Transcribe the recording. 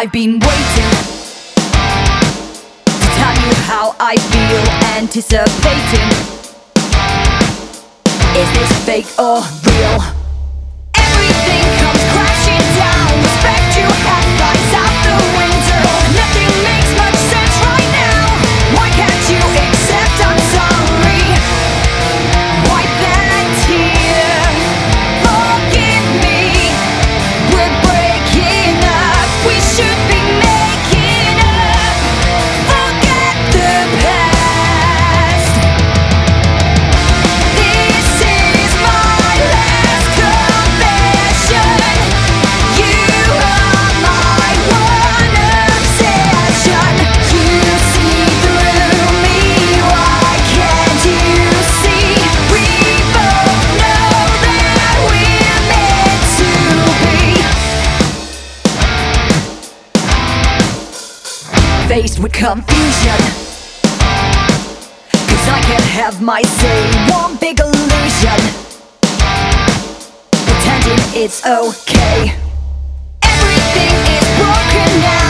I've been waiting to tell you how I feel, anticipating. Is this fake or real? Everything comes crashing down. Respect you have flies out the window. Nothing makes much sense right now. Why can't you accept I'm sorry? Wipe that tear. Forgive me. We're breaking up. We should be making up. Forget the past. This is my last confession. You are my one obsession. You see through me. Why can't you see? We both know that we're meant to be. Faced with confusion, 'cause I can't have my say. One big illusion, pretending it's okay. Everything is broken now.